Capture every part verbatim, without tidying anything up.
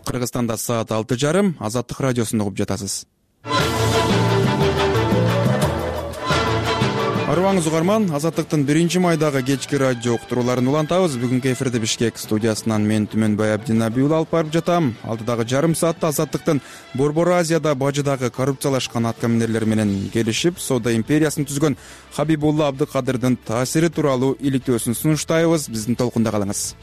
Кыргызстанда саат алты жарым. Азаттык радиосун угуп жатасыз. Арыбаңыз угарман, Азаттыктын биринчи майдагы кечки радио уктурууларын улантабыз. Бүгүнкү эфирде Бишкек студиясынан мен Түмөнбай Абдинабиул алып барып жатам. Алдыдагы жарым саатта Азаттыктын Борбор Азияда бажыдагы коррупциялашкан аткаминерлер менен келишип, Соода империясын түзгөн Хабибулла Абдыкадырдын таасири тууралуу иликтөөсүн сунуштайбыз. Биздин толкунда калыңыз.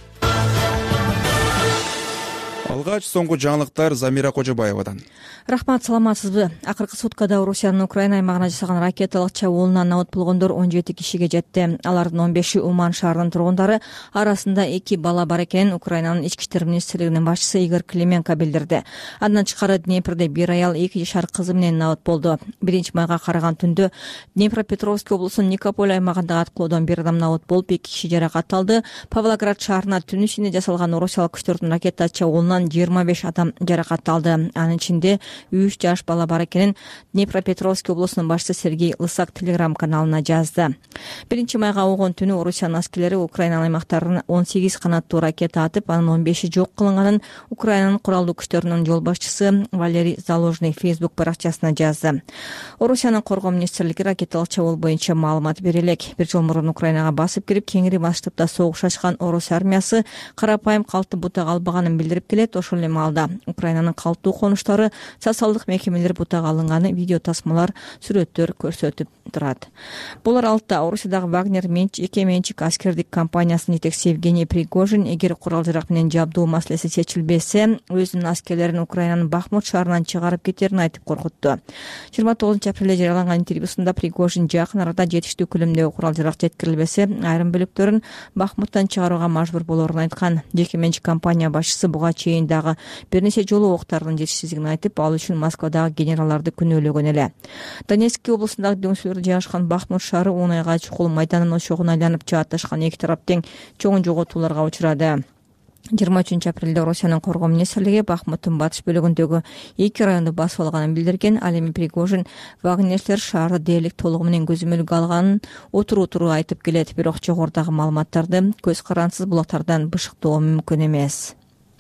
Алгач соңку жаңылыктар Замира Кожобаевадан. Рахмат, саламатсызбы? Акыркы суткада Орусиянын Украина аймагына жасаган ракеталык чабуулунан абот болгондор он жети кишиге жетти. Алардын он беши Уман шаарынын тургундары, арасында эки бала бар экенин Украинанын ички иштер министрлигинин башчысы Игорь Клименко билдирди. Андан тышкары Днепрде бир аял эки жашар кызы менен абот болду. биринчи майга караган түндө Днепропетровский облусунун Никополь аймагындагы аткылоодон бир адам абот болуп, эки киши жаракат алды. Павлоград шаарына түн ичинде жасалган орусиялык күчтөрдүн ракета чабуулунан жыйырма беш адам жаракат алды. Анын ичинде үч жаш бала бар экенин Днепропетровский облусунун башчысы Сергей Лысак телеграм каналына жазды. биринчи майга огон түнү Орусиянын аскерлери Украина аймактарына он сегиз канаттуу ракета атып, анын он беши жок кылынганын Украинанын куралдуу күчтөрүнүн жол башчысы Валерий Заложный Facebook баракчасына жазды. Орусиянын коргоо министрлиги ракеталык чабуул боюнча маалымат бере элек. Бир жыл мурун Украинага басып кирип, кеңири масштабда согуш ачкан Орус армиясы карапайым калкты бутак албаганын билдирип келет. Ошол эле маалда Украинанын калктуу конуштары, социалдык мекемелер бутак алынганы видео тасмалар, сүрөттөр көрсөтүп турат. Булар алтта Орусиядагы Вагнер жеке менчик аскердик компаниясынын жетекчиси Евгений Пригожин эгер курал-жарак менен жабдуу маселеси чечилбесе, өзүнүн аскерлерин Украинанын Бахмут шаарынан чыгарып кетерин айтып коркутту. жыйырма тогузунчу апрелде жарыяланган интервьюсунда Пригожин жакын арада жетиштүү көлөмдөгү курал-жарак жеткирилбесе, айрым бөлүктөрүн Бахмуттан чыгарууга мажбур болорун айткан. Жеке менчик компания башчысы буга чейин дагы бир нече жолу октардын жетишсиздигин айтып, ал үчүн Москвадагы генералдарды күнөөлөгөн эле. Донецк облусундагы дөңсөлөр жайгашкан Бахмут шаары он айга чукул майданын ошогуна айланып жаатташкан эки тарап тең чоң жоготууларга учурады. жыйырма үчүнчү апрелде Орусиянын коргоо министрлиги Бахмуттун батыш бөлүгүндөгү эки районду басып алганын билдирген. Ал эми Пригожин вагнерлер шаарды дээрлик толугу менен көзөмөлгө алганын отуру-отуру айтып келет. Бирок жогорудагы маалыматтарды көз карансыз булактардан бышыктоо мүмкүн эмес.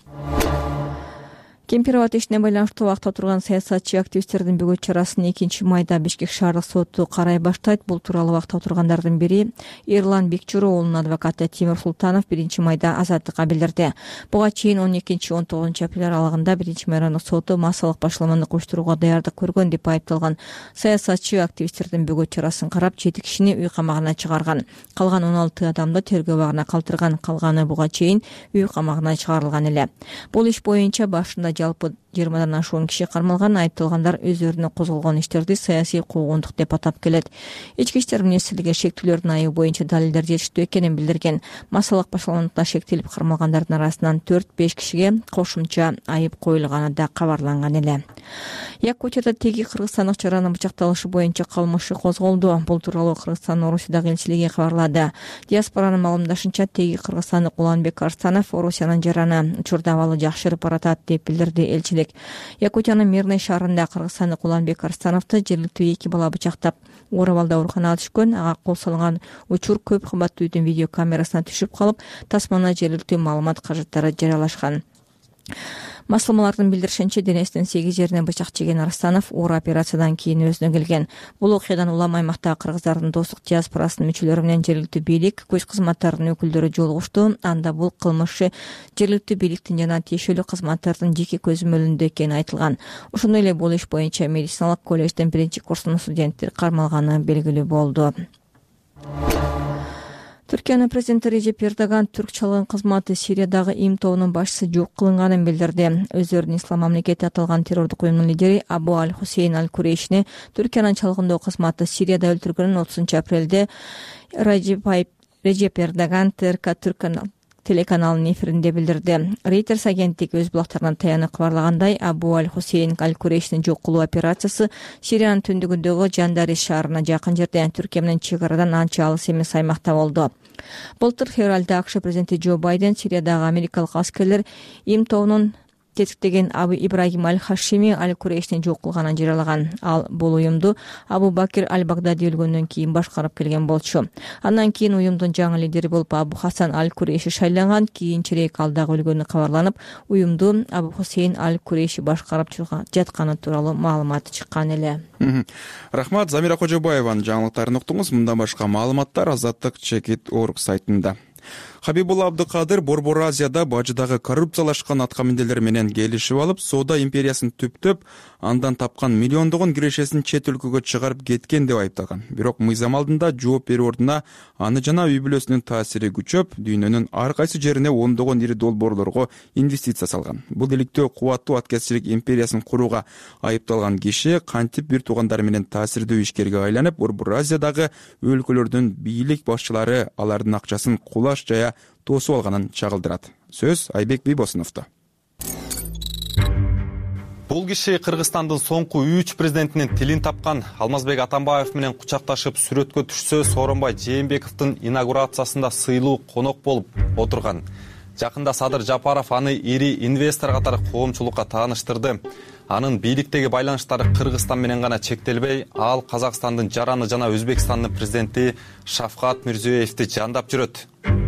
Кемпирабад ишине байланыштуу убакта турган саясатчы активисттердин бүгүн чарасын экинчи майда Бишкек шаардык соту карай баштайт. Бул тууралуу убакта тургандардын бири Эрлан Бекчуро уулунун адвокаты Тимур Султанов биринчи майда Азаттыкка билдирди. Буга чейин он экинчи он тогузунчу апрель аралыгында биринчи май райондук соту массалык башаламандык уюштурууга даярдык көргөн деп айыпталган саясатчы активисттердин бүгүн чарасын карап, жети кишини үй камагына чыгарган. Калган он алты адамды тергөө абагына калтырган. Калганы буга чейин үй камагына чыгарылган эле. Бул иш боюнча башында жалпы жыйырмадан ашуун киши кармалган. Айыпталгандар өздөрүнө козголгон иштерди саясий куугундук деп атап келет. Ички иштер министрлиги шектүүлөрдүн айыгы боюнча далилдер жетиштүү экенин билдирген. Массалык башаламандыкта шектелип кармалгандардын арасынан төрт беш кишиге кошумча айып коюлганы да кабарланган эле. Якутияда теги кыргызстандык чаранын бычакталышы боюнча кылмышы козголду. Бул тууралуу Кыргызстандын Орусиядагы элчилиги кабарлады. Диаспоранын маалымдашынча, теги кыргызстандык Уланбек Арстанов Орусиянын жараны учурда абалы жакшырып баратат деп билдирди элчилик. Якутиянын Мирный шаарында кыргызстандык Уланбек Арстановду жергиликтүү эки бала бычактап, Оорабалда ооруканага түшкөн. Ага кол салган учур көп кабаттуу үйдүн видео камерасына түшүп калып, тасманы жергиликтүү маалымат каражаттары жарыялашкан. Маслымалардын билдиришинче, денесинин сегиз жеринен бычак жеген Арстанов оор операциядан кийин өзүнө келген. Бул окуядан улам аймактагы кыргыздардын достук диаспорасынын мүчөлөрү менен жергиликтүү бийлик, көч кызматтарынын өкүлдөрү жолугушту. Анда бул кылмышы жергиликтүү бийликтин жана тиешелүү кызматтардын жеке көзөмөлүндө экени айтылган. Ошондой эле бул иш боюнча медициналык колледждин биринчи курсунун студенттери кармалганы белгилүү болду. Түркиянын президенти Режеп Эрдоган түркчалыгын кызматы Сириядагы Им тобунун башчысы жок кылынганын билдирди. Өздөрүнүн ислам мамлекети аталган террордук уюмдун лидери Абу Аль-Хусейн Аль-Курейшини Түркиянын чалгындоо кызматы Сирияда өлтүргөнүн отузунчу апрелде Режеп Эрдоган ТРК Түркиянын телеканалынын эфиринде билдирди. Reuters агенттиги өз булактарынан таянып кабарлагандай, Абу Аль-Хусейн Аль-Курейшинин жок кылуу операциясы Сириянын түндүгүндөгү Жандари шаарына жакын жерде, Түркия менен чек арадан анча алыс эмес аймакта болду. Былтыр февралда АКШ президенти Джо Байден Сириядагы америкалык аскерлер Им тобунун тетиктеген Абу Ибрагим аль-Хашими аль-Курейшни жок кылганын жарыялаган. Ал бул уюмду Абу Бакир аль-Багдади өлгөндөн кийин башкарып келген болчу. Андан кийин уюмдун жаңы лидери болуп Абу Хасан аль-Курейши шайланган. Кийинчерээк ал дагы өлгөнү кабарланып, уюмду Абу Хусейн аль-Курейши башкарып жатканы тууралуу маалымат чыккан эле. Рахмат, Замира Кожобаеванын жаңылыктарын уктуңуз. Мындан башка маалыматтар Азаттык чекит точка орг сайтында. Хабибулла Абдыкадыр Борбор Азияда бажыдагы коррупциялашкан аткаминдерлер менен келишип алып, соода империясын түптөп, андан тапкан миллиондогон кирешесин чет өлкөгө чыгарып кеткен деп айыпталган. Бирок мыйзам алдында жооп берүү ордуна аны жана үй бүлөсүнүн таасири күчөп, дүйнөнүн ар кайсы жерине ондогон ири долбоорлорго инвестиция салган. Бул иликтөө кубаттуу аткезчилик империясын курууга айыпталган киши кантип бир туугандары менен таасирдүү ишкерге айланып, Борбор Азиядагы өлкөлөрдүн бийлик башчылары алардын акчасын кулаш жая тосуп алганын чагылдырат. Сөз Айбек Бийбосуновдо. Бул киши Кыргызстандын соңку үч президентинин тилин тапкан. Алмазбек Атамбаев менен кучакташып сүрөткө түшсө, Сооронбай Жээнбековдун инаугурациясында сыйлуу конок болуп отурган. Жакында Садыр Жапаров аны ири инвестор катары коомчулукка тааныштырды. Анын бийликтеги байланыштары Кыргызстан менен гана чектелбей, ал Казакстандын жараны жана Өзбекстандын президенти Шавкат Мирзиёевди жандап жүрөт.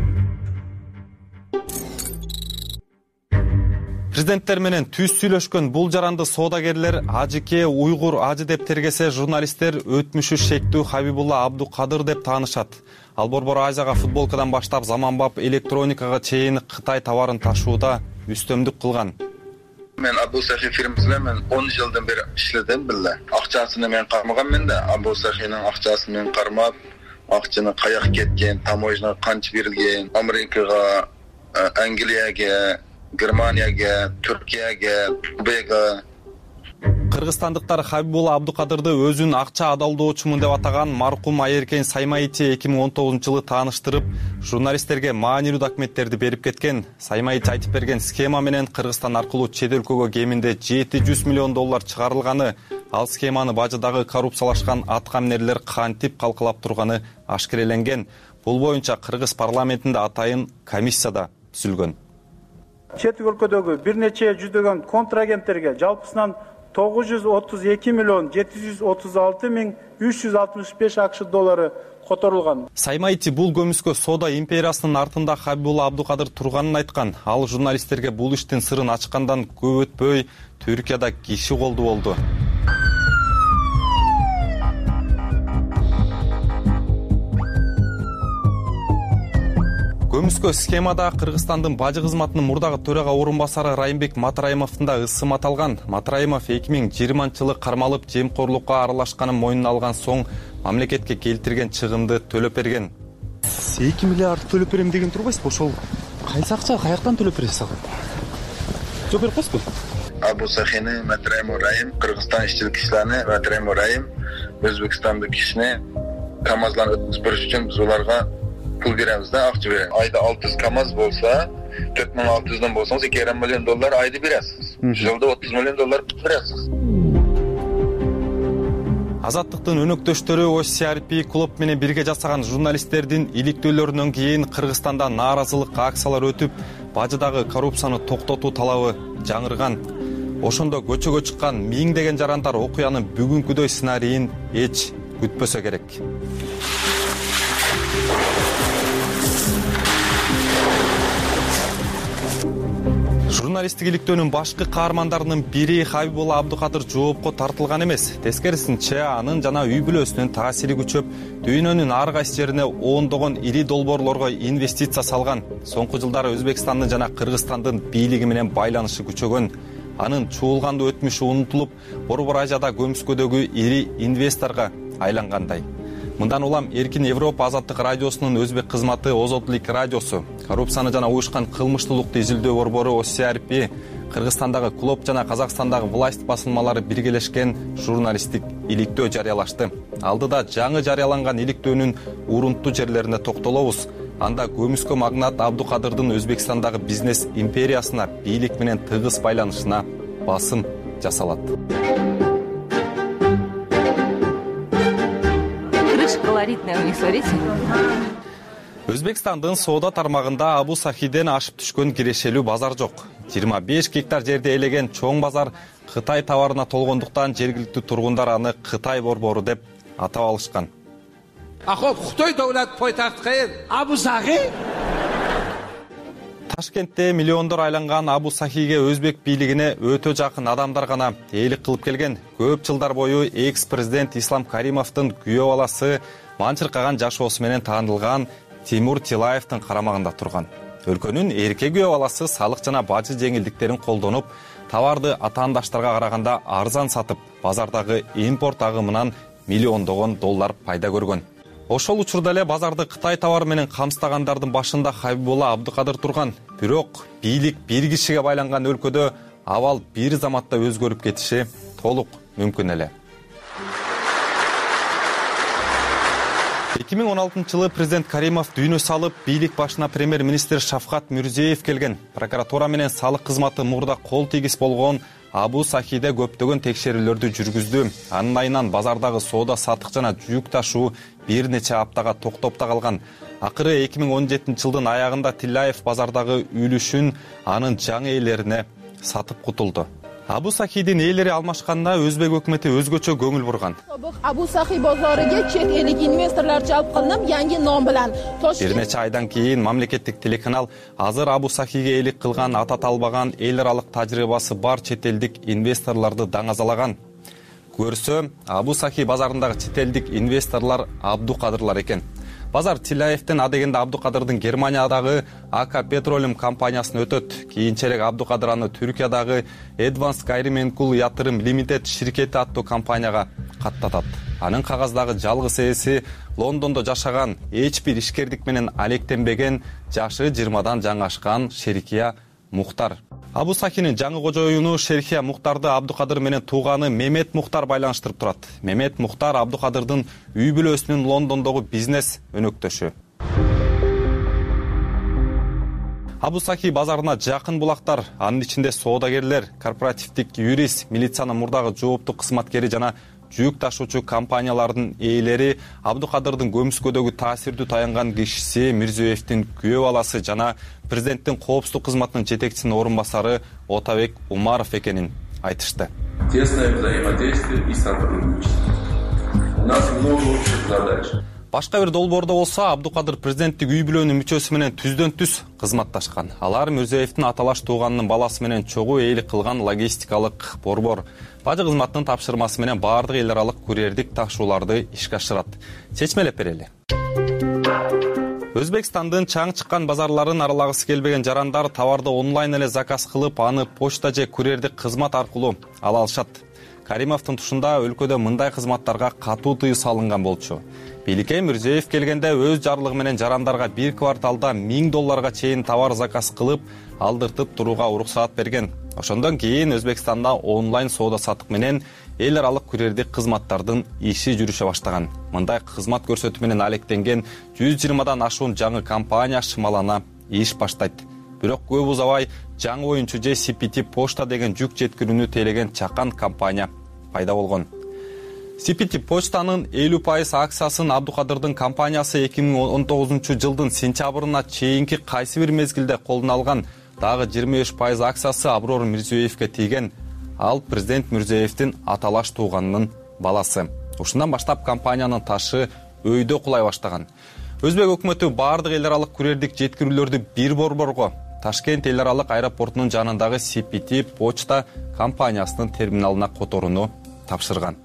Президенттер менен түз сүйлөшкөн бул жаранды соодагерлер ажыке уйгур ажы деп тергесе, журналисттер өтмүшү шектүү Хабибулла Абдукадыр деп таанышат. Ал Борбор Азияга футболкадан баштап заманбап электроникага чейин Кытай товарын ташууда үстөмдүк кылган. Мен Абу Сахи фирмасында мен он жылдан бери иштедим биле. Акчасын мен кармаган мен да Абу Сахинин акчасын мен кармап, акчаны каяк кеткен, таможня канча берилген, Америкага, Англияга, Германияга, Түркияга, Тубега. Кыргызстандыктар Хабибулла Абдукадырды өзүн акча адалдоочумун деп атаган маркум Айеркен Саймаити эки миң он тогузунчу жылы тааныштырып, журналисттерге маанилүү документтерди берип кеткен. Саймаити айтып берген схема менен Кыргызстан аркылуу чет өлкөгө кеминде жети жүз миллион доллар чыгарылганы, ал схеманы бажыдагы коррупциялашкан аткаминерлер кантип калкалап турганы ашкереленген. Бул боюнча Кыргыз парламентинде атайын комиссияда түзүлгөн. Чет өлкөдөгү бир нече жүздөгөн контрагенттерге жалпысынан тогуз жүз отуз эки миллион жети жүз отуз алты миң үч жүз алтымыш беш акш доллары которулган. Саймаити бул көмүскө соода империясынын артында Хабибулла Абдукадыр турганын айткан. Ал журналисттерге бул иштин сырын ачкандан көп өтпөй Түркияда киши колду болду. Көмүскө схемада Кыргызстандын бажы кызматынын мурдагы төрага орун басары Райымбек Матраимовдун да ысым аталган. Матраимов эки миң жыйырманчы жылы кармалып жемкорлукка аралашканын мойнуна алган соң мамлекетке келтирген чыгымды төлөп берген. эки миллиард төлөп берем деген турбайсызбы? Ошол кайсы акча каяктан төлөп бересиз ага? Жооп берип коесузбу? Абу Сахини Матраимов Райым, Кыргызстан ишчил кишилерни Матраимов Райым, Өзбекстандык кишини КамАЗларны өткүзүп бериш үчүн биз уларга pul beremiz da, akçe verelim. Ayda altı yüz kamaz bolsa, dört bin altı yüzden bolsanız iki milyon dolar ayda beresiz. Yılda otuz milyon dolar beresiz. Азаттыктын өнөктөштөрү О С R P клуб менен бирге жасаган журналисттердин иликтөөлөрүнөн кийин Кыргызстанда нааразылык акциялар өтүп, бажыдагы коррупцияны токтотуу талабы жаңырган. Ошондо көчөгө чыккан миңдеген жарандар окуянын бүгүнкүдөй сценарийин эч күтпөсө керек. Журналисттик иликтөөнүн башкы каармандарынын бири Хабибулла Абдукадыр жоопко тартылган эмес. Тескерисинче, анын жана үй бүлөсүнүн таасири күчөп, дүйнөнүн ар кайсы жерине ондогон ири долбоорлорго инвестиция салган. Соңку жылдары Өзбекстандын жана Кыргызстандын бийлиги менен байланышы күчөгөн. Анын чуулгандуу өтмүшү унутулуп, Борбор Азияда көмүскөдөгү ири инвесторго айлангандай. Мындан улам Эркин Европа азаттык радиосунун өзбек кызматы Озодлик радиосу, коррупцияны жана уюшкан кылмыштуулукту изилдөө борбору О С R P, Кыргызстандагы клуб жана Казакстандагы власть басылмалары биргелешкен журналисттик иликтөө жарыялашты. Алдыда жаңы жарыяланган иликтөөнүн урунттуу жерлерине токтолобуз. Анда көмүскө магнат Абдукадырдын Өзбекстандагы бизнес империясына бийлик менен тыгыз байланышына басым жасалат. Өзбекстандын соода тармагында Абу Сахиден ашып түшкөн кирешелүү базар жок. жыйырма беш гектар жерди ээлеген чоң базар Кытай товарына толгондуктан жергиликтүү тургундар аны Кытай борбору деп атап алышкан. Ахоп, Кытай давлат пойтахты кайер? Абу Сахи? Ташкентте миллиондор айланган Абу Сахиге өзбек бийлигине өтө жакын адамдар гана ээлик кылып келген. Көп жылдар бою экс-президент Ислам Каримовдун күйөө баласы манчыркаган жашоосу менен таанылган Тимур Тилаевдин карамагында турган. Өлкөнүн эрке күйөө баласы салык жана бажы жеңилдиктерин колдонуп, товарды атаандаштарга караганда арзан сатып, базардагы импорт агымынан миллиондогон доллар пайда көргөн. Ошол учурда эле базарды Кытай товары менен камсыздагандардын башында Хабибулла Абдукадыр турган. Бирок бийлик бир кишиге байланган өлкөдө абал бир заматта өзгөрүп кетиши толук мүмкүн эле. эки миң он алтынчы жылы президент Каримов дүйнө салып, бийлик башына премьер-министр Шавкат Мирзиеев келген. Прокуратура менен салык кызматы мурда кол тийгиз болгон Абу Сахиде көптөгөн текшерүүлөрдү жүргүздү. Анын айынан базардагы соода сатык жана жүк ташуу бир нече аптага токтоп да калган. Акыры эки миң он жетинчи жылдын аягында Тилаев базардагы үлүшүн анын жаңы ээлерине сатып кутулду. Абу Сахидин ээлери алмашканда өзбек өкмөтү өзгөчө көңүл бурган. Абу Сахи бозорига чет элик инвесторлор жалп кылынып, yangi nom bilan бир нече айдан кийин мамлекеттик телеканал азыр Абу Сахиге ээлик кылган, ата талбаган, эл аралык тажрыйбасы бар чет элдик инвесторлорду даңазалаган. Көрсө, Абу Сахи базарындагы чет элдик инвесторлор Абдукадырлар экен. Базар Тилаевден адегенде Абдукадырдын Германиядагы АК Petroleum компаниясына өтөт. Кийинчерээк Абдукадыр аны Түркиядагы Advanced Gayrimenkul Yatırım Limited ширкети аттуу компанияга каттатат. Анын кагаздагы жалгыз ээси Лондондо жашаган, эч бир ишкердик менен алектенбеген, жашы жыйырмадан жаңашкан Шеркия Мухтар. Абу Сахинин жаңы кожоюну Шеркия Мухтарды Абдукадыр менен тууганы Мемет Мухтар байланыштырып турат. Мемет Мухтар Абдукадырдын үй бүлөсүнүн Лондондогу бизнес өнөктөшү. Абу Сахи базарына жакын булактар, анын ичинде соодагерлер, корпоративдик юрист, милициянын мурдагы жооптуу кызматкери жана жүк ташуучу компаниялардын ээлери, Абдукадырдын көмүскөдөгү таасирдүү таянган кишиси Мирзиеевдин күйөө баласы жана президенттин коопсуздук кызматынын жетекчисинин орун басары Отабек Умаров экенин айтышты. Тесное взаимодействие и сотрудничество. У нас много общих задач. Башка бир долбоордо болсо Абдукадыр президенттик үй бүлөнүн мүчөсү менен түздөн түз кызматташкан. Алар Мирзиеевдин аталаш тууганынын баласы менен чогуу ээлик кылган логистикалык борбор. Бажы кызматынын тапшырмасы менен баардык эл аралык курьердик ташууларды ишке ашырат. Чечмелеп берели. Өзбекстандын чаң чыккан базарларын аралагысы келбеген жарандар товарды онлайн эле заказ кылып, аны почта же курьердик кызмат аркылуу ала алышат. Каримовдун тушунда өлкөдө мындай кызматтарга катуу тыюу салынган болчу. Бийликке Мирзиеев келгенде өз жарлыгы менен жарандарга бир кварталда миң долларга чейин товар заказ кылып, алдыртып турууга уруксаат берген. Ошондон кийин Өзбекстанда онлайн соода сатык менен эл аралык курьердик кызматтардын иши жүрүшө баштаган. Мындай кызмат көрсөтүү менен алектенген жүз жыйырмадан ашуун жаңы компания шымалана иш баштайт. Бирок көп узабай жаңы оюнчу же си пи ти Почта деген жүк жеткирүүнү тейлеген чакан компания пайда болгон. си пи ти Почтанын элүү пайыз акциясын Абдукадырдын компаниясы эки миң он тогузунчу жылдын сентябрына чейинки кайсы бир мезгилде колуна алган. Дагы жыйырма беш пайыз акциясы Аброр Мирзиеевге тийген. Ал президент Мирзиеевдин аталаш тууганынын баласы. Ушундан баштап компаниянын ташы өйдө кулай баштаган. Өзбек өкмөтү баардык эл аралык курьердик жеткирүүлөрдү бир борборго, Ташкент эл аралык аэропортунун жанындагы си пи ти Почта компаниясынын терминалына которууну тапшырган.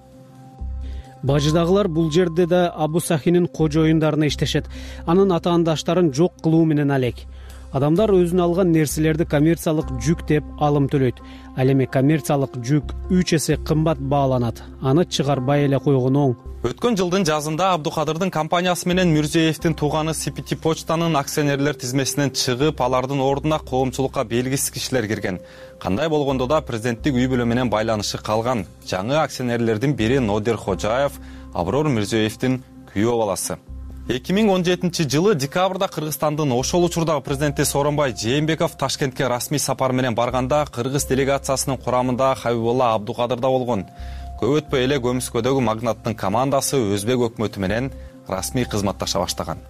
Бажыдагылар бул жерде да Абу Сахинин кожоюндарына иштешет. Анын атаандаштарын жок кылуу менен алек. Адамдар өзүнө алган нерселерди коммерциялык жүк деп алым төлөйт. Ал эми коммерциялык жүк үч эсе кымбат бааланат. Аны чыгарбай эле койгон оң. Өткөн жылдын жазында Абдукадырдын компаниясы менен Мирзиеевдин тууганы си пи ти Почтанын акционерлер тизмесинен чыгып, алардын ордуна коомчулукка белгисиз кишилер кирген. Кандай болгондо да президенттик үй бүлө менен байланышы калган. Жаңы акционерлердин бири Нодир Хожаев, Аброр Мирзиеевдин күйөө баласы. эки миң он жетинчи жылы декабрда Кыргызстандын ошол учурдагы президенти Сооронбай Жээнбеков Ташкентке расмий сапар менен барганда кыргыз делегациясынын курамында Хабибулла Абдукадыр да болгон. Көп өтпөй эле көмүскөдөгү магнаттын командасы өзбек өкмөтү менен расмий кызматташа баштаган.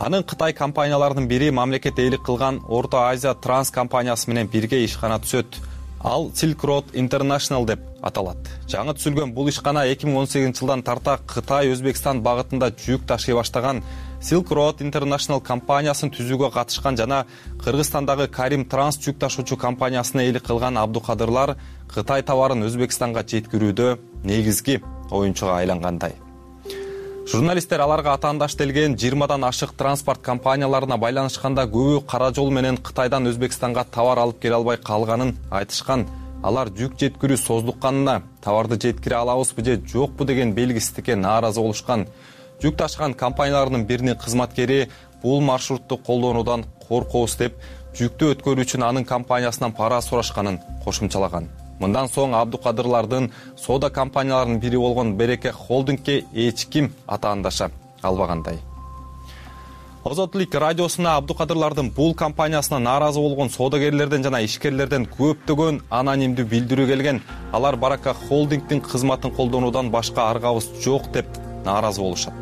Анын Кытай компанияларынын бири мамлекет ээлик кылган Орто Азия Транс компаниясы менен бирге ишкана түзөт. Ал Silk Road International деп аталат. Жаңы түзүлгөн бул ишкана эки миң он сегизинчи жылдан тарта Кытай Өзбекстан багытында жүк ташый баштаган Silk Road International компаниясын түзүүгө катышкан жана Кыргызстандагы Карим Транс жүк ташуучу компаниясына ээлик кылган Абдукадырлар Кытай товарын Өзбекстанга жеткирүүдө негизги оюнчуга айлангандай. Журналисттер аларга атаандаш делген жыйырмадан ашык транспорт компанияларына байланышканда көбү кара жол менен Кытайдан Өзбекстанга товар алып келе албай калганын айтышкан. Алар жүк жеткирүү создукканына товарды жеткире алабызбы же жокпу деген белгисиздикке нааразы болушкан. Жүк ташыган компанияларынын биринин кызматкери бул маршрутту колдонуудан коркобуз деп жүктү өткөрүү үчүн анын компаниясынан пара сурашканын кошумчалаган. Мындан соң Абдукадырлардын соода компанияларынын бири болгон Береке холдингке эч ким атаандаша албагандай. Озотлук радиосуна Абдукадырлардын бул компаниясына нааразы болгон соодагерлерден жана ишкерлерден көптөгөн анонимдүү билдирүү келген. Алар Барака холдингдин кызматын колдонуудан башка аргабыз жок деп нааразы болушат.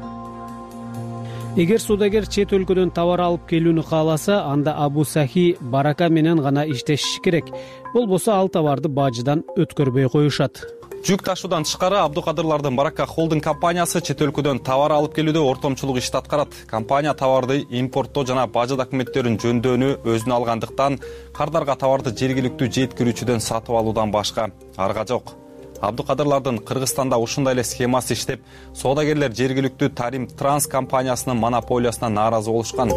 Эгер соодагер чет өлкөдөн товар алып келүүнү кааласа, анда Абу Сахи Барака менен гана иштеши керек. Болбосо ал товарды бажыдан өткөрбөй коюшат. Жүк ташуудан тышкары Абдукадырлардын Барака холдинг компаниясы чет өлкөдөн товар алып келүүдө ортомчулук ишти аткарат. Компания товарды импорттоо жана бажы документтерин жөндөөнү өзүнө алгандыктан кардарга товарды жергиликтүү жеткирүүчүдөн сатып алуудан башка арга жок. Абдукадырлардын Кыргызстанда ушундай эле схемасы иштеп, соодагерлер жергиликтүү Тарим Транс компаниясынын монополиясына нааразы болушкан.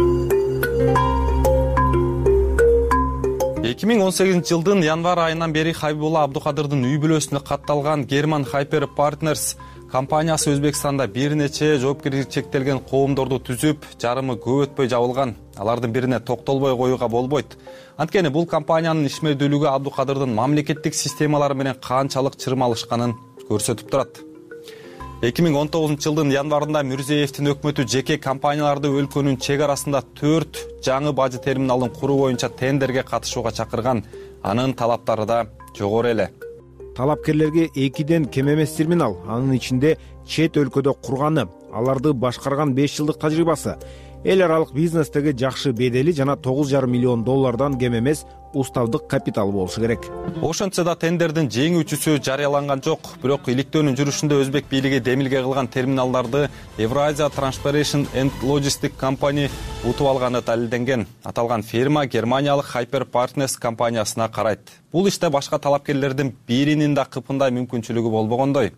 эки миң он сегизинчи жылдын январь айынан бери Хабибулла Абдукадырдын үй бүлөсүнө катталган German Hyper Partners компаниясы Өзбекстанда бир нече жоопкерчилиги чектелген коомдорду түзүп, жарымы көп өтпөй жабылган. Алардын бирине токтолбой коюуга болбойт. Анткени бул компаниянын ишмердүүлүгү Абдукадырдын мамлекеттик системалары менен канчалык чырмалышканын көрсөтүп турат. эки миң он тогузунчу жылдын январында Мирзиевдин өкмөтү жеке компанияларды өлкөнүн чек арасында төрт жаңы бажы терминалын куруу боюнча тендерге катышууга чакырган. Анын талаптары да жогору эле. Талапкерлерге экиден кем эмес терминал, анын ичинде чет өлкөдө курганы, аларды башкарган беш жылдык тажрыйбасы, эл аралык бизнестеги жакшы бедели жана тогуз жарым миллион доллардан кем эмес уставдык капитал болушу керек. Ошентсе да тендердин жеңүүчүсү жарыяланган жок. Бирок иликтөөнүн жүрүшүндө Өзбек бийлиги демилге кылган терминалдарды Евразия Transportation and Logistics Company утуп алганы далилденген. Аталган фирма германиялык Hyper Partners компаниясына карайт. Бул иште башка талапкерлердин биринин да кыпындай мүмкүнчүлүгү болбогондой.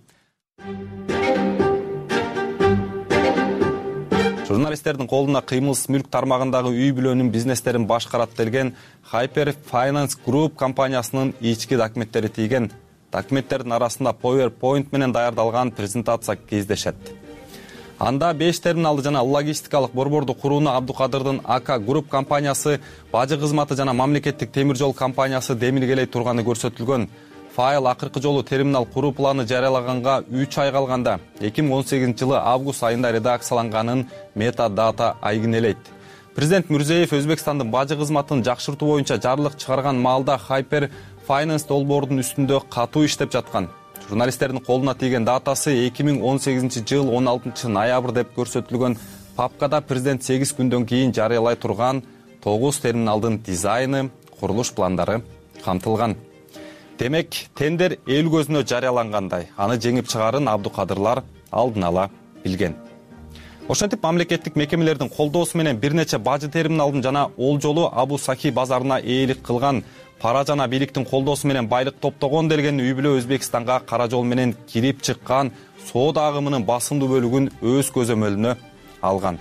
Журналисттердин колуна кыймылсыз мүлк тармагындагы үй бүлөнүн бизнестерин башкарат делген Hyper Finance Group компаниясынын ички документтери тийген. Документтердин арасында PowerPoint менен даярдалган презентация кездешет. Анда беш терминалды жана логистикалык борборду курууну Абдукадырдын АК Group компаниясы, бажы кызматы жана мамлекеттик темир жол компаниясы демилгелей турганы көрсөтүлгөн. Файл акыркы жолу терминал куруу планы жарыялаганга үч ай калганда эки миң он сегизинчи жылы август айында редакцияланганын метадата айгинелейт. Президент Мирзиев Өзбекстандын бажы кызматын жакшыртуу боюнча жарлык чыгарган маалда Hyper Finance долбоордун үстүндө катуу иштеп жаткан. Журналисттердин колуна тийген датасы эки миң он сегизинчи жыл он алтынчы ноябрь деп көрсөтүлгөн. Папкада президент сегиз күндөн кийин жарыялай турган тогуз терминалдын дизайны, курулуш пландары камтылган. Демек, тендер эл көзүнө жарыялангандай, аны жеңип чыгарын Абдукадырлар алдын ала билген. Ошентип мамлекеттик мекемелердин колдоосу менен бир нече бажы терминалдын жана ол жолу Абу Сахи базарына ээлик кылган, пара жана бийликтин колдоосу менен байлык топтогон делген үй бүлө Өзбекстанга кара жол менен кирип чыккан соода агымынын басымдуу бөлүгүн өз көзөмөлүнө алган.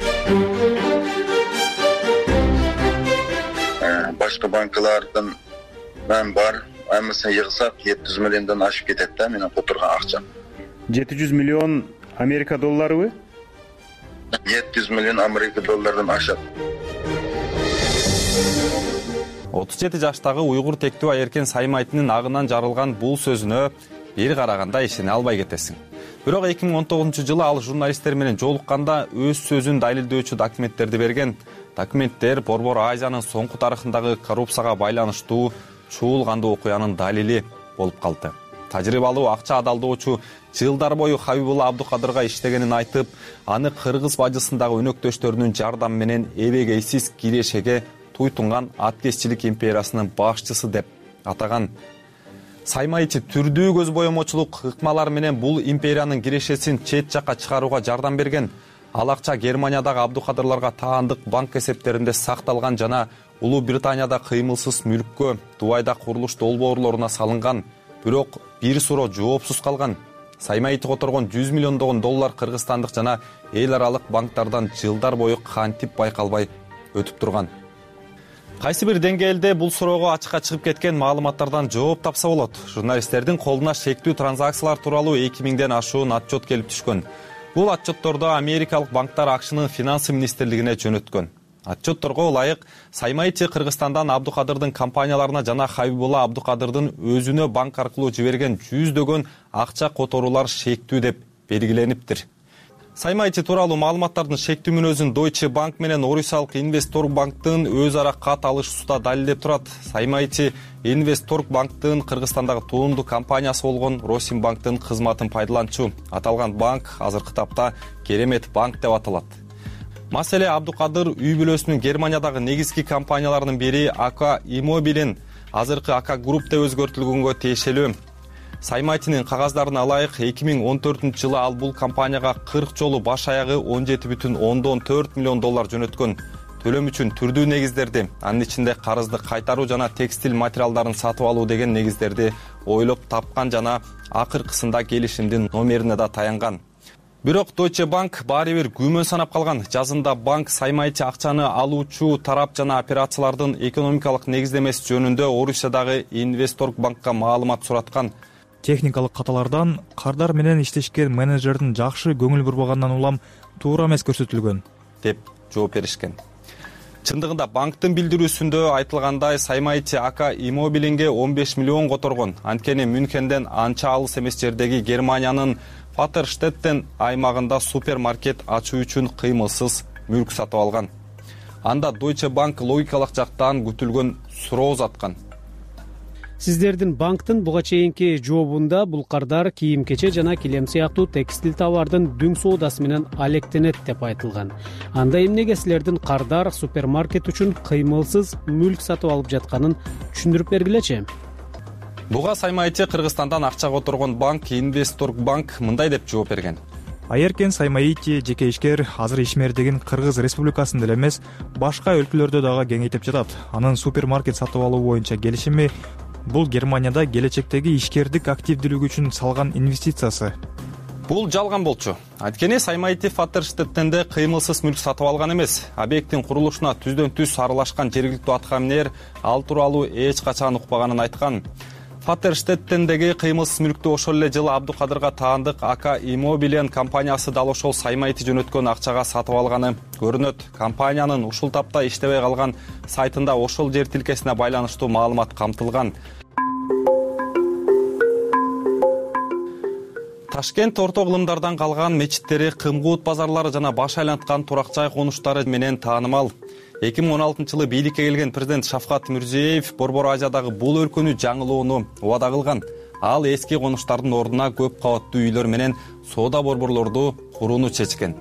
Башка банкалардын мен бар, аймасын йыгсак жети жүз миллиондон ашып кетет да менен отурган акча. жети жүз миллион Америка долларыбы? жети жүз миллион Америка доллардан ашат. отуз жети жаштагы уйгур тектүү Эркен Саймайтынын агынан жарылган бул сөзүнө бир караганда ишене албай кетесиң. Бирок эки миң он тогузунчу жылы ал журналисттер менен жолукканда өз сөзүн далилдөөчү документтерди берген. Документтер Борбор Азиянын соңку тарыхындагы коррупцияга байланыштуу чуулгандуу окуянын далили болуп калды. тажрыйбалуу акча адалдоочу жылдар бою Хабибулла Абдукадырга иштегенин айтып, аны кыргыз бажысындагы өнөктөштөрүнүн жардамы менен эбегейсиз кирешеге туйтунган аткезчилик империясынын башчысы деп атаган. Саймаичи түрдүү көз боемочулук ыкмалар менен бул империянын кирешесин чет жакка чыгарууга жардам берген. Ал акча Германиядагы Абдукадырларга таандык банк эсептеринде сакталган жана Улуу Британияда кыймылсыз мүлккө, Дубайда курулуш долбоорлоруна салынган. Бирок бир суроо жоопсуз калган. Саймаичи которгон жүз миллиондогон доллар кыргызстандык жана эл аралык банктардан жылдар бою кантип байкалбай өтүп турган. Кайсы бир деңгээлде бул суроого ачыкка чыгып кеткен маалыматтардан жооп тапса болот. Журналисттердин колуна шектүү транзакциялар тууралуу эки миңден ашуун отчет келип түшкөн. Бул отчетторду Америкалык банктар АКШнын финансы министрлигине жөнөткөн. Отчетторго ылайык Саймаичи Кыргызстандан Абдукадырдын компанияларына жана Хабибулла Абдукадырдын өзүнө банк аркылуу жиберген жүздөгөн акча которуулар шектүү деп белгилениптир. Саймаичи тууралуу маалыматтардын шектүү мүнөзүн Deutsche Bank менен Орусиялык Инвестторг банктын өз ара кат алышуусунда далилдеп турат. Саймаичи Инвестторг банктын Кыргызстандагы туунду компаниясы болгон Росимбанктын кызматын пайдаланчу. Аталган банк азыркы тапта Керемет банк деп аталат. Маселе Абдукадыр үй бүлөсүнүн Германиядагы негизги компанияларынын бири АК Иммобилен азыркы АК Групп деп өзгөртүлгөнгө тиешелүү. Саймаичинин кагаздарына ылайык эки миң он төртүнчү жылы ал бул компанияга кырк жолу баш аягы он жети бүтүн ондон төрт миллион доллар жөнөткөн. Төлөм үчүн түрдүү негиздерди, анын ичинде карызды кайтаруу жана текстиль материалдарын сатып алуу деген негиздерди ойлоп тапкан жана акыркысында келишимдин номерине да таянган. Бирок Deutsche Bank баары бир күмөн санап калган. Жазында банк Саймаичи акчаны алуучу тарап жана операциялардын экономикалык негиздемеси жөнүндө Орусиядагы Инвестторг банкка маалымат сураткан. Техникалык каталардан кардар менен иштешкен менеджердин жакшы көңүл бурбагандан улам туура эмес көрсөтүлгөн деп жооп беришкен. Чындыгында банктын билдирүүсүндө айтылгандай Саймаичи АК Иммобиленге он беш миллион которгон. Анткени Мюнхенден анча алыс эмес жердеги Германиянын Фатерштеттен аймагында супермаркет ачуу үчүн кыймылсыз мүлк сатып алган. Анда Deutsche Bank логикалык жактан күтүлгөн суроо узаткан. Сиздердин банктын буга чейинки жообунда бул кардар кийим-кече жана килем сыяктуу текстиль товардын дүң соодасы менен алектенет деп айтылган. Анда эмнеге силердин кардар супермаркет үчүн кыймылсыз мүлк сатып алып жатканын түшүндүрүп бергилечи. Буга Саймаичи Кыргызстандан акча которгон банк Инвестторг банк мындай деп жооп берген. Аеркен Саймаичи жеке ишкер азыр ишмердигин Кыргыз Республикасында эле эмес, башка өлкөлөрдө дагы кеңейтип жатат. Анын супермаркет сатып алуу боюнча келишими бул Германияда келечектеги ишкердик активдүүлүгү үчүн салган инвестициясы. Бул жалган болчу. Анткени Саймаичи Фатерштеттенде кыймылсыз мүлк сатып алган эмес. Объекттин курулушуна түздөн түз аралашкан жергиликтүү аткаминер ал тууралуу эч качан укпаганын айткан. Фатерштеттендеги кыймылсыз мүлктү ошол эле жылы Абдукадырга таандык АК Иммобилен компаниясы дал ошол Саймаичи жөнөткөн акчага сатып алганы көрүнөт. Компаниянын ушул тапта иштебей калган сайтында ошол жер тилкесине байланыштуу маалымат камтылган. Ташкент орто кылымдардан калган мечиттери, кымкуут базарлары жана баш айланткан турак жай конуштары менен таанымал. эки миң он алтынчы жылы бийликке келген президент Шавкат Мирзиеев Борбор Азиядагы бул өлкөнү жаңылоону убада кылган. Ал эски конуштардын ордуна көп кабаттуу үйлөр менен соода борборлорду курууну чечкен.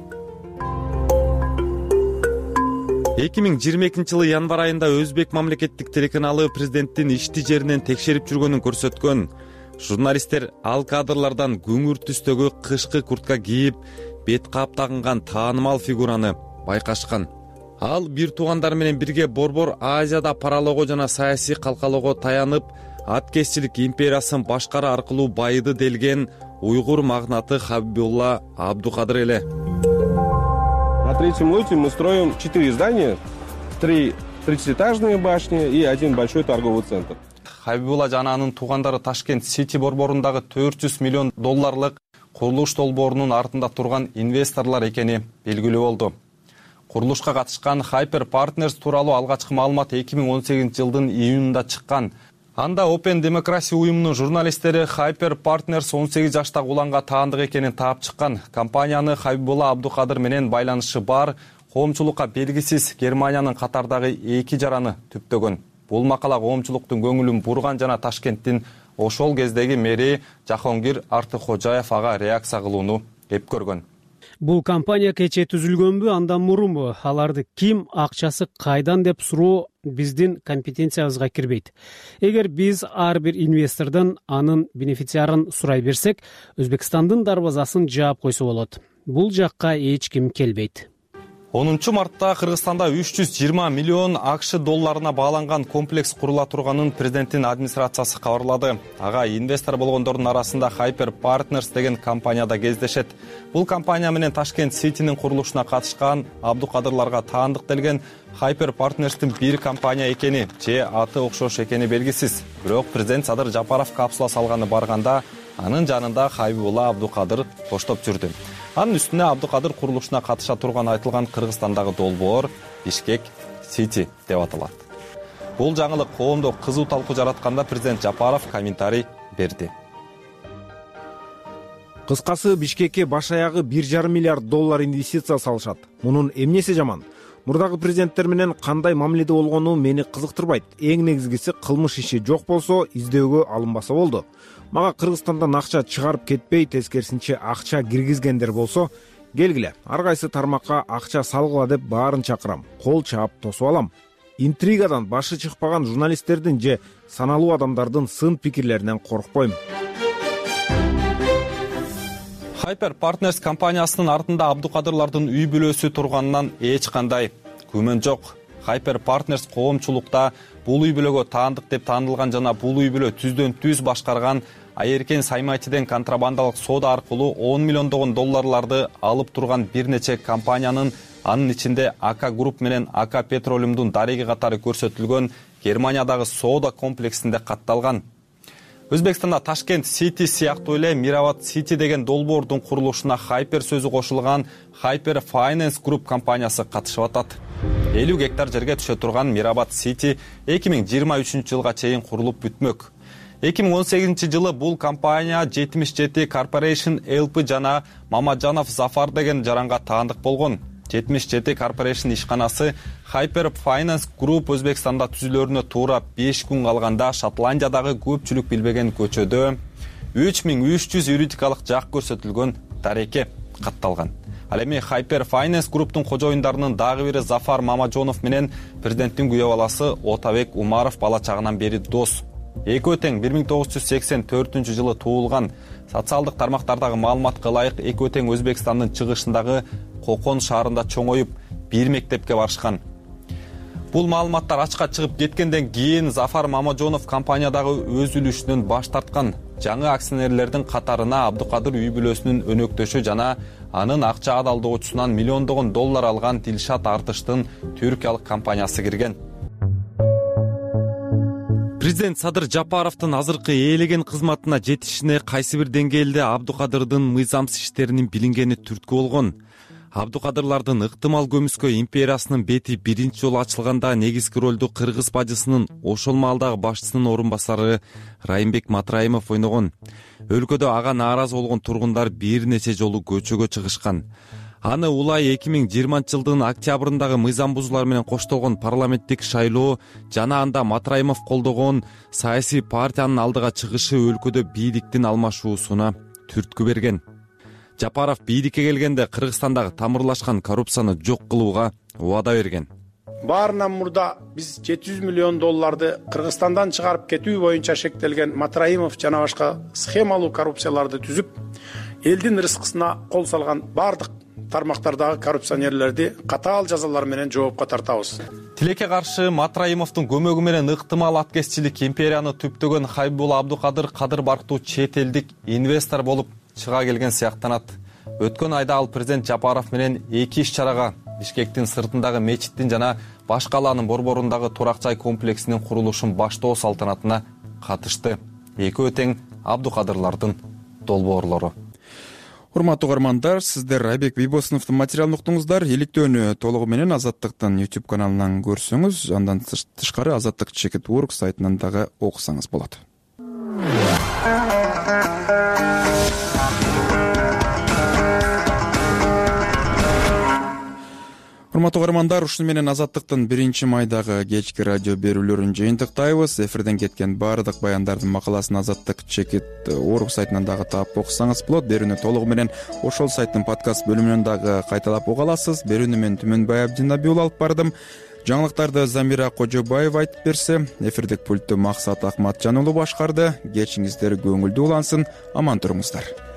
эки миң жыйырма экинчи жылы январь айында Өзбек мамлекеттик телеканалы президенттин ишти жеринен текшерип жүргөнүн көрсөткөн. Журналисттер ал кадрлардан күңүр түстөгү кышкы куртка кийип, бет кап тагынган таанымал фигураны байкашкан. Ал бир туугандар менен бирге Борбор Азияда паралоого жана саясий калкалоого таянып, аткезчилик империясын башкаруу аркылуу байыды делген уйгур магнаты Хабибулла Абдукадыр эле. На третьем лоте мы строим четыре здания, три тридцатиэтажные башни и один большой торговый центр. Хабибулла жана анын туугандары Ташкент Сити борборундагы төрт жүз миллион долларлык курулуш долбоорунун артында турган инвесторлор экени белгилүү болду. Курулушка катышкан Hyper Partners тууралуу алгачкы маалымат эки миң он сегизинчи жылдын июнунда чыккан. Анда Open Democracy уюмунун журналисттери Hyper Partners он сегиз жаштагы уланга таандык экенин таап чыккан. Компанияны Хабибулла Абдукадыр менен байланышы бар, коомчулукка белгисиз Германиянын катардагы эки жараны түптөгөн. Бул макала коомчулуктун көңүлүн бурган жана Ташкенттин ошол кездеги мэри Жахонгир Артыкожаев ага реакция кылууну эп көргөн. Бул компания кечээ түзүлгөнбү, андан мурунбу? Аларды ким, акчасы кайдан деп суроо биздин компетенциябызга кирбейт. Эгер биз ар бир инвестордон анын бенефициарын сурай берсек, Өзбекстандын дарбазасын жаап койсо болот. Бул жакка эч ким келбейт. онунчу мартта Кыргызстанда үч жүз жыйырма миллион АКШ долларына бааланган комплекс курула турганын президенттин администрациясы кабарлады. Ага инвестор болгондордун арасында Hyper Partners деген компания да кездешет. Бул компания менен Ташкент Ситинин курулушуна катышкан Абдукадырларга таандык делген Hyper Partners'тин бир компания экени же аты окшош экени белгисиз. Бирок президент Садыр Жапаров капсула салганы барганда анын жанында Хайбулла Абдукадыр тоштоп жүрдү. Анын үстүнө Абдукадыр курулушуна катыша турганы айтылган Кыргызстандагы долбоор Бишкек Сити деп аталат. Бул жаңылык коомдо кызуу талкуу жаратканда президент Жапаров комментарий берди. Кыскасы, Бишкекке баш аягы бир жарым миллиард доллар инвестиция салышат. Мунун эмнеси жаман? Мурдагы президенттер менен кандай мамиледе болгону мени кызыктырбайт. Эң негизгиси кылмыш иши жок болсо, издөөгө алынбаса болду. Мага Кыргызстандан акча чыгарып кетпей, тескерисинче акча киргизгендер болсо, келгиле. Ар кайсы тармакка акча салгыла деп баарын чакырам. Кол чаап тосуп алам. Интригадан башы чыкпаган журналисттердин же саналуу адамдардын сын пикирлеринен коркпойм. Hyper Partners компаниясынын артында Абдукадырлардын үй бүлөсү турганынан эч кандай күмөн жок. Hyper Partners коомчулукта бул үй бүлөгө таандык деп таанылган жана бул үй бүлө түздөн түз башкарган Айеркен Саймайтиден контрабандалык соода аркылуу он миллиондогон долларларды алып турган бир нече компаниянын, анын ичинде АК Групп менен АК Петролиумдун дареги катары көрсөтүлгөн Германиядагы соода комплексинде катталган. Өзбекстанда Ташкент Сити сыяктуу эле Мирабад Сити деген долбоордун курулушуна Hyper сөзү кошулган Hyper Finance Group компаниясы катышып атат. элүү гектар жерге түшө турган Мирабад Сити эки миң жыйырма үчүнчү жылга чейин курулуп бүтмөк. эки миң он сегизинчи жылы бул компания жетимиш жети Corporation Л П жана Мамаджанов Зафар деген жаранга таандык болгон. жетимиш жети Corporation ишканасы Hyper Finance Group Өзбекстанда түзүлөрүнө туура беш күн калганда Шотландиядагы көпчүлүк билбеген көчөдө үч миң үч жүз юридикалык жак көрсөтүлгөн дареке катталган. Ал эми Hyper Finance Group'тун кожоюндарынын дагы бири Зафар Мамаджонов менен президенттин күйөө баласы Отабек Умаров бала чагынан бери дос. Экөө тең бир миң тогуз жүз сексен төртүнчү жылы туулган. Социалдык тармактардагы маалыматка ылайык экөө тең Өзбекстандын чыгышындагы Кокон шаарында чоңоюп бир мектепке барышкан. Бул маалыматтар ачка чыгып кеткенден кийин Зафар Мамаджонов компаниядагы өз үлүшүнөн баш тарткан. Жаңы акционерлердин катарына Абдукадыр үй бүлөсүнүн өнөктөшү жана анын акча адалдоочусунан миллиондогон доллар алган Дилшат Артыштын түркиялык компаниясы кирген. Президент Садыр Жапаровдун азыркы ээлеген кызматына жетишине кайсы бир деңгээлде Абдукадырдын мыйзамсыз иштеринин билингени түрткү болгон. Абдукадырлардын ыктымал көмүскө империясынын бети биринчи жолу ачылганда негизги ролду кыргыз бажысынын ошол маалдагы башчысынын орун басары Райымбек Матраимов ойногон. Өлкөдө ага нааразы болгон тургундар бир нече жолу көчөгө чыгышкан. Аны улай эки миң жыйырманчы жылдын октябрындагы мыйзам бузуулар менен коштолгон парламенттик шайлоо жана анда Матраимов колдогон саясий партиянын алдыга чыгышы өлкөдө бийликтин алмашуусуна түрткү берген. Жапаров бийликке келгенде Кыргызстандагы тамырлашкан коррупцияны жок кылууга убада берген. Баарынан мурда биз жети жүз миллион долларды Кыргызстандан чыгарып кетүү боюнча шектелген Матраимов жана башка схемалуу коррупцияларды түзүп, элдин рызкысына кол салган бардык тармактардагы коррупционерлерди катаал жазалар менен жоопко тартабыз. Тилекке каршы Матраимовдун көмөгү менен ыктымал аткезчилик империяны түптөгөн Хайбулла Абдукадыр кадыр барктуу чет элдик инвестор болуп чыга келген сыяктанат. Өткөн айда ал президент Жапаров менен эки иш чарага Бишкектин сыртындагы мечиттин жана Башкаланын борборундагы турак-жай комплексинин курулушун баштоо салтанатына катышты. Экөө тең Абдукадырлардын долбоорлору. Урматтуу угармандар, сиздер Айбек Бийбосуновдун материалын уктуңуздар. Иликтөөнү толугу менен Азаттыктын YouTube каналынан көрсөңүз, андан тышкары Азаттык чекит точка орг сайтынан дагы окусаңыз болот. урматтуу угармандар, ушуну менен Азаттыктын биринчи майдагы кечки радио берүүлөрүн жыйынтыктайбыз. Эфирден кеткен баардык баяндардын макаласын Азаттык чекит орг сайтынан дагы таап окусаңыз болот. Берүүнү толугу менен ошол сайттын подкаст бөлүмүнөн дагы кайталап уга аласыз. Берүүнү мен Түмөнбай Абдинабиул алып бардым. Жаңылыктарды Замира Кожобаева айтып берсе, эфирдик пультту Максат Акматжан уулу башкарды. Кечиңиздер көңүлдүү улансын, аман туруңуздар.